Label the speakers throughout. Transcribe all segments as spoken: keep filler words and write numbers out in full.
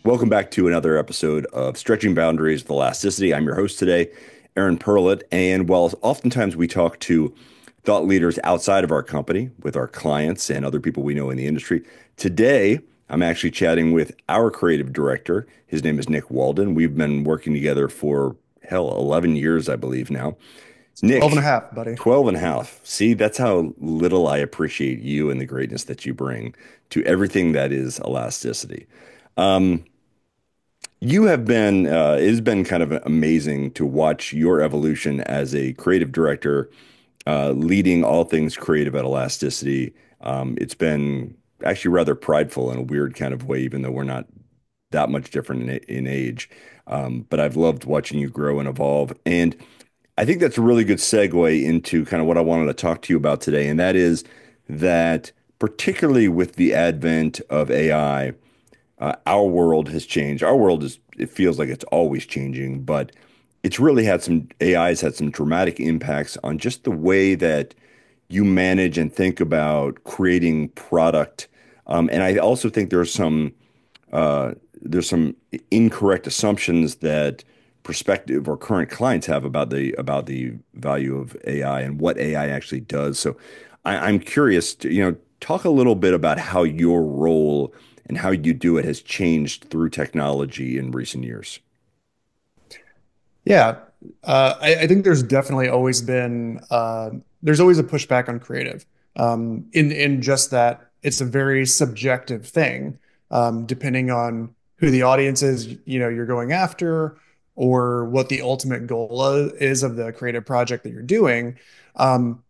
Speaker 1: Welcome back to another episode of Stretching Boundaries with Elasticity. I'm your host today, Aaron Perlett. And while oftentimes we talk to thought leaders outside of our company, with our clients and other people we know in the industry, today I'm actually chatting with our creative director. His name is Nick Walden. We've been working together for, hell, eleven years, I believe now.
Speaker 2: twelve and a
Speaker 1: Nick,
Speaker 2: half, buddy.
Speaker 1: twelve and a half. See, that's how little I appreciate you and the greatness that you bring to everything that is elasticity. Um, you have been, uh, it has been kind of amazing to watch your evolution as a creative director, uh, leading all things creative at Elasticity. Um, it's been actually rather prideful in a weird kind of way, even though we're not that much different in, in age. Um, but I've loved watching you grow and evolve. And I think that's a really good segue into kind of what I wanted to talk to you about today. And that is that, particularly with the advent of A I, uh, our world has changed. Our world is, it feels like it's always changing, but it's really had some, A I has had some dramatic impacts on just the way that you manage and think about creating product. Um, and I also think there's some, uh, there's some incorrect assumptions that prospective or current clients have about the about the value of A I and what A I actually does. So I, I'm curious to, you know, talk a little bit about how your role and how you do it has changed through technology in recent years.
Speaker 2: Yeah, uh, I, I think there's definitely always been uh, there's always a pushback on creative, um, in in just that it's a very subjective thing, um, depending on who the audience is, you know, you're going after, or what the ultimate goal is of the creative project that you're doing. Um,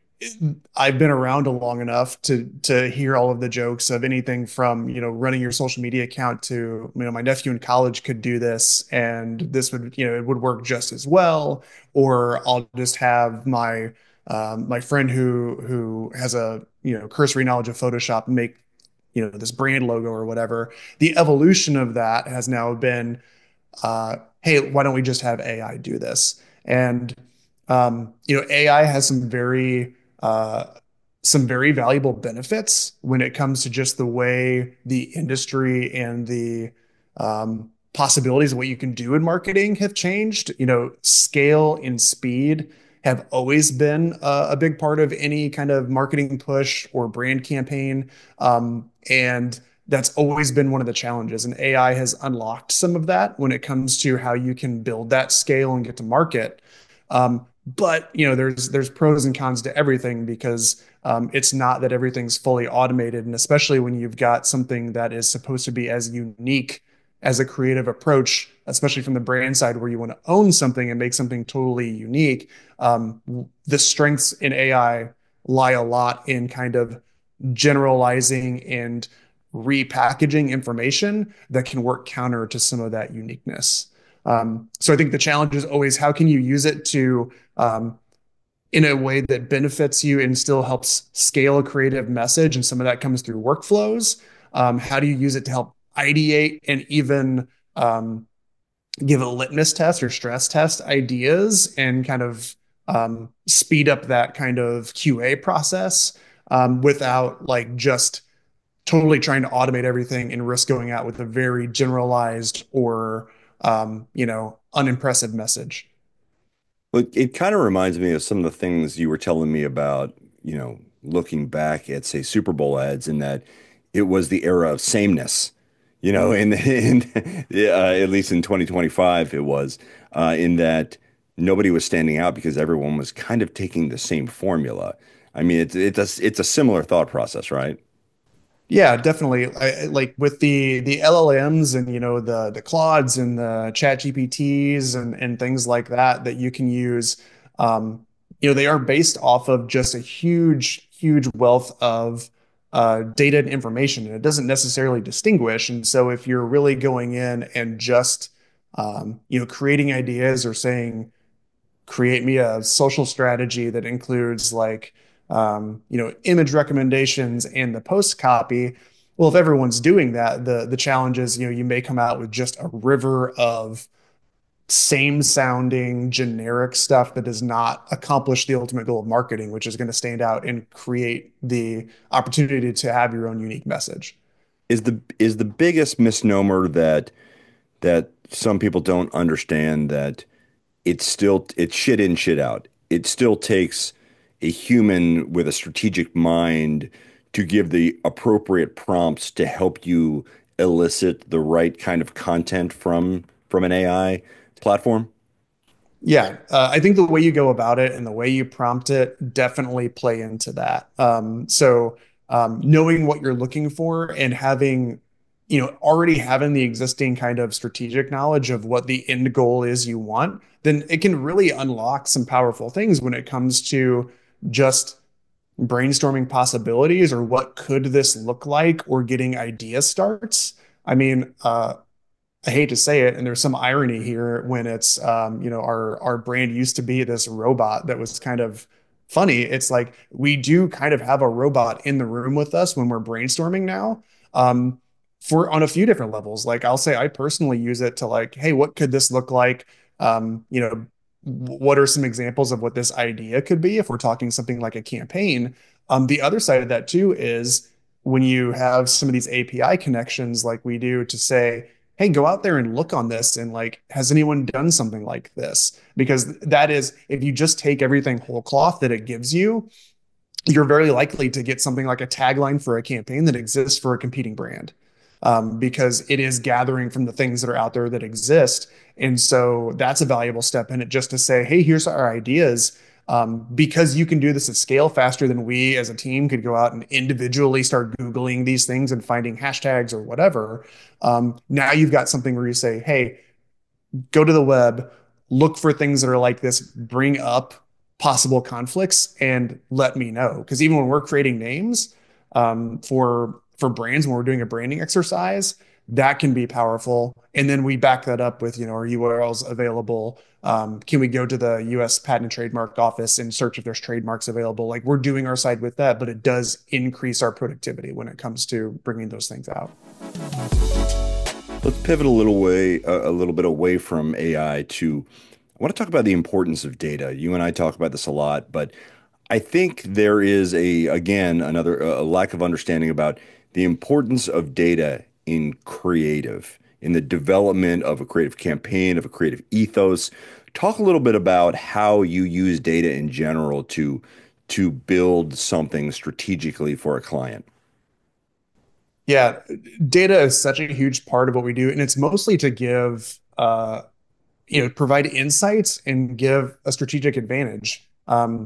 Speaker 2: I've been around long enough to to hear all of the jokes of anything from, you know, running your social media account to, you know, my nephew in college could do this and this would, you know, it would work just as well. Or I'll just have my um, my friend who who has a, you know, cursory knowledge of Photoshop make, you know, this brand logo or whatever. The evolution of that has now been, uh, hey, why don't we just have A I do this? And um, you know, A I has some very uh, some very valuable benefits when it comes to just the way the industry and the um, possibilities of what you can do in marketing have changed. You know, scale and speed have always been a, a big part of any kind of marketing push or brand campaign. Um, and that's always been one of the challenges. And A I has unlocked some of that when it comes to how you can build that scale and get to market. Um, but you know, there's there's pros and cons to everything because um, it's not that everything's fully automated, and especially when you've got something that is supposed to be as unique as a creative approach, especially from the brand side, where you want to own something and make something totally unique. Um, the strengths in A I lie a lot in kind of generalizing and repackaging information that can work counter to some of that uniqueness. Um, so I think the challenge is always how can you use it to um, in a way that benefits you and still helps scale a creative message, and some of that comes through workflows. Um, how do you use it to help ideate and even um, give a litmus test or stress test ideas and kind of um, speed up that kind of Q A process um, without like just totally trying to automate everything and risk going out with a very generalized or um, you know, unimpressive message.
Speaker 1: Well, it, it kind of reminds me of some of the things you were telling me about, you know, looking back at, say, Super Bowl ads, in that it was the era of sameness, you know, and, and uh, at least in twenty twenty-five, it was, uh, in that nobody was standing out because everyone was kind of taking the same formula. I mean, it's it's a, it's a similar thought process, right?
Speaker 2: Yeah, definitely. I, like with the the L L Ms and you know the the Claudes and the Chat G P Ts and and things like that that you can use. Um, you know, they are based off of just a huge, huge wealth of uh, data and information, and it doesn't necessarily distinguish. And so, if you're really going in and just um, you know, creating ideas or saying create me a social strategy that includes like um, you know, image recommendations and the post copy. Well, if everyone's doing that, the the challenge is, you know, you may come out with just a river of same sounding generic stuff that does not accomplish the ultimate goal of marketing, which is going to stand out and create the opportunity to have your own unique message.
Speaker 1: is the is the biggest misnomer that that some people don't understand that it's still it's shit in, shit out. It still takes a human with a strategic mind to give the appropriate prompts to help you elicit the right kind of content from from an A I platform.
Speaker 2: Yeah, uh, I think the way you go about it and the way you prompt it definitely play into that. Um, so um, knowing what you're looking for and having, you know, already having the existing kind of strategic knowledge of what the end goal is you want, then it can really unlock some powerful things when it comes to just brainstorming possibilities or what could this look like or getting idea starts. I mean, uh, I hate to say it, and there's some irony here when it's um, you know, our our brand used to be this robot that was kind of funny. It's like we do kind of have a robot in the room with us when we're brainstorming now. Um, for on a few different levels. Like I'll say I personally use it to like, hey, what could this look like? Um, you know, what are some examples of what this idea could be if we're talking something like a campaign? Um, the other side of that too is when you have some of these A P I connections like we do to say, hey, go out there and look on this and like, has anyone done something like this? Because that is, if you just take everything whole cloth that it gives you, you're very likely to get something like a tagline for a campaign that exists for a competing brand. Um, because it is gathering from the things that are out there that exist. And so that's a valuable step in it just to say, hey, here's our ideas. Um, because you can do this at scale faster than we as a team could go out and individually start Googling these things and finding hashtags or whatever. Um, now you've got something where you say, hey, go to the web, look for things that are like this, bring up possible conflicts, and let me know. Because even when we're creating names um, for for brands, when we're doing a branding exercise, that can be powerful. And then we back that up with, you know, are U R Ls available? Um, can we go to the U S Patent and Trademark Office and search if there's trademarks available? Like we're doing our side with that, but it does increase our productivity when it comes to bringing those things out.
Speaker 1: Let's pivot a little way, a, a little bit away from A I to, I want to talk about the importance of data. You and I talk about this a lot, but I think there is a, again, another a lack of understanding about the importance of data in creative, in the development of a creative campaign, of a creative ethos. Talk a little bit about how you use data in general to to build something strategically for a client.
Speaker 2: Yeah, data is such a huge part of what we do, and it's mostly to give, uh, you know, provide insights and give a strategic advantage. Um,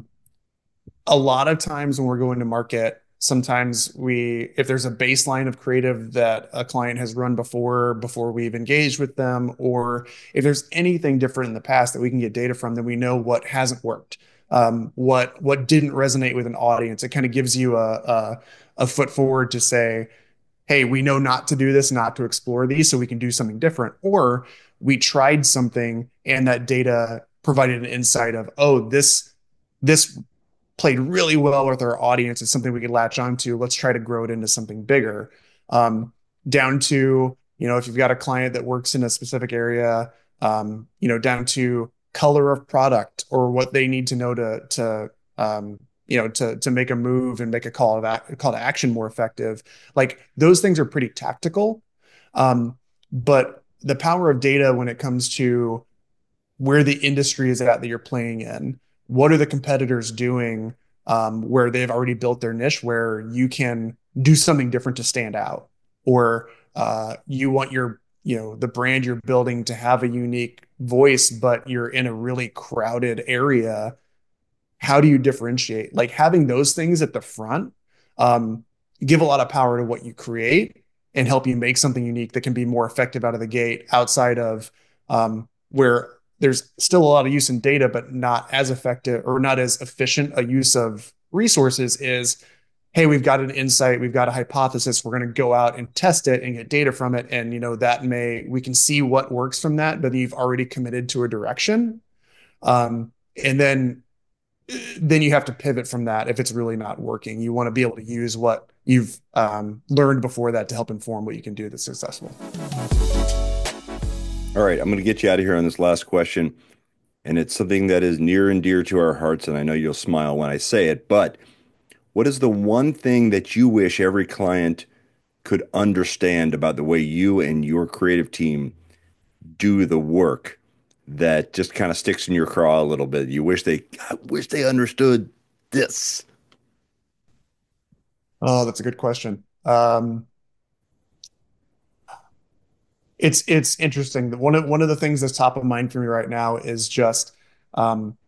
Speaker 2: a lot of times when we're going to market, sometimes we, if there's a baseline of creative that a client has run before, before we've engaged with them, or if there's anything different in the past that we can get data from, then we know what hasn't worked, um, what what didn't resonate with an audience. It kind of gives you a, a a foot forward to say, hey, we know not to do this, not to explore these, so we can do something different. Or we tried something and that data provided an insight of, oh, this this played really well with our audience. It's something we could latch onto. Let's try to grow it into something bigger. Um, down to, you know, if you've got a client that works in a specific area, um, you know, down to color of product or what they need to know to to um, you know, to to make a move and make a call of call to action more effective. Like those things are pretty tactical. Um, but the power of data when it comes to where the industry is at that you're playing in, what are the competitors doing, um, where they've already built their niche, where you can do something different to stand out, or uh, you want your, you know, the brand you're building to have a unique voice, but you're in a really crowded area. How do you differentiate? Like having those things at the front um, give a lot of power to what you create and help you make something unique that can be more effective out of the gate outside of um, where there's still a lot of use in data, but not as effective or not as efficient a use of resources is, hey, we've got an insight, we've got a hypothesis, we're going to go out and test it and get data from it. And, you know, that may, we can see what works from that, but you've already committed to a direction. Um, and then then you have to pivot from that if it's really not working. You want to be able to use what you've um, learned before that to help inform what you can do that's successful.
Speaker 1: All right, I'm going to get you out of here on this last question, and it's something that is near and dear to our hearts, and I know you'll smile when I say it, but what is the one thing that you wish every client could understand about the way you and your creative team do the work that just kind of sticks in your craw a little bit? You wish they, I wish they understood this.
Speaker 2: Oh, that's a good question. Um, it's it's interesting. One of one of the things that's top of mind for me right now is just um,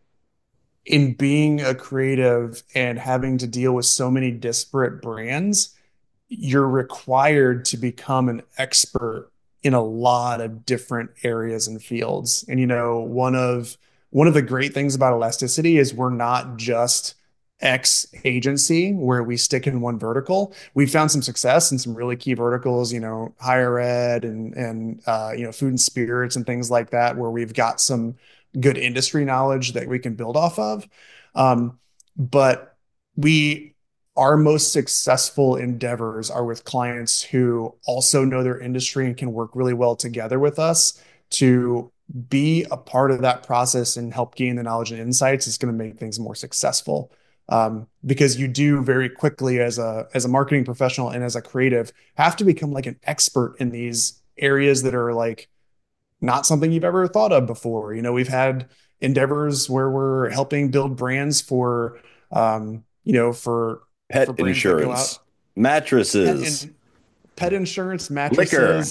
Speaker 2: in being a creative and having to deal with so many disparate brands, you're required to become an expert in a lot of different areas and fields. And you know, one of one of the great things about elasticity is we're not just X agency where we stick in one vertical. We found some success in some really key verticals, you know, higher ed and and uh, you know, food and spirits and things like that, where we've got some good industry knowledge that we can build off of. Um, but we our most successful endeavors are with clients who also know their industry and can work really well together with us to be a part of that process and help gain the knowledge and insights is going to make things more successful. Um, because you do very quickly as a as a marketing professional and as a creative have to become like an expert in these areas that are like not something you've ever thought of before. You know, we've had endeavors where we're helping build brands for um, you know, for for
Speaker 1: Pet
Speaker 2: brands that go out
Speaker 1: insurance,
Speaker 2: pet
Speaker 1: mattresses,
Speaker 2: and pet insurance,
Speaker 1: liquor,
Speaker 2: mattresses,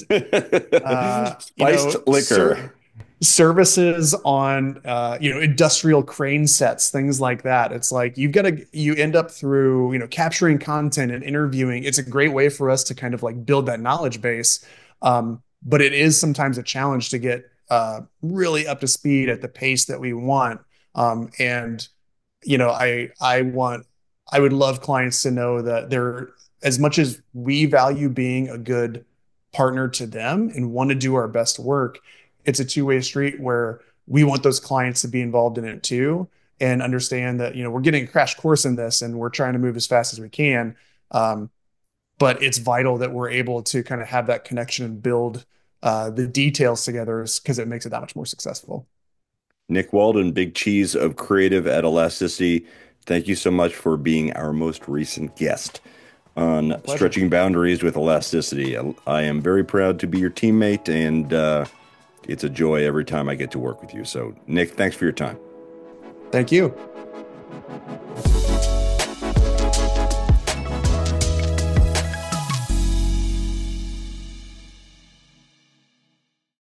Speaker 2: uh, you
Speaker 1: spiced
Speaker 2: know,
Speaker 1: liquor.
Speaker 2: ser services on uh, you know, industrial crane sets, things like that. It's like you've got to you end up through, you know, capturing content and interviewing. It's a great way for us to kind of like build that knowledge base. Um, but it is sometimes a challenge to get uh, really up to speed at the pace that we want. Um, and you know, I I want I would love clients to know that they're as much as we value being a good partner to them and want to do our best work, it's a two-way street where we want those clients to be involved in it too and understand that, you know, we're getting a crash course in this and we're trying to move as fast as we can. Um, but it's vital that we're able to kind of have that connection and build uh, the details together because it makes it that much more successful.
Speaker 1: Nick Walden, Big Cheese of Creative at Elasticity. Thank you so much for being our most recent guest
Speaker 2: My
Speaker 1: on
Speaker 2: pleasure.
Speaker 1: Stretching Boundaries with Elasticity. I am very proud to be your teammate, and uh, it's a joy every time I get to work with you. So, Nick, thanks for your time.
Speaker 2: Thank you.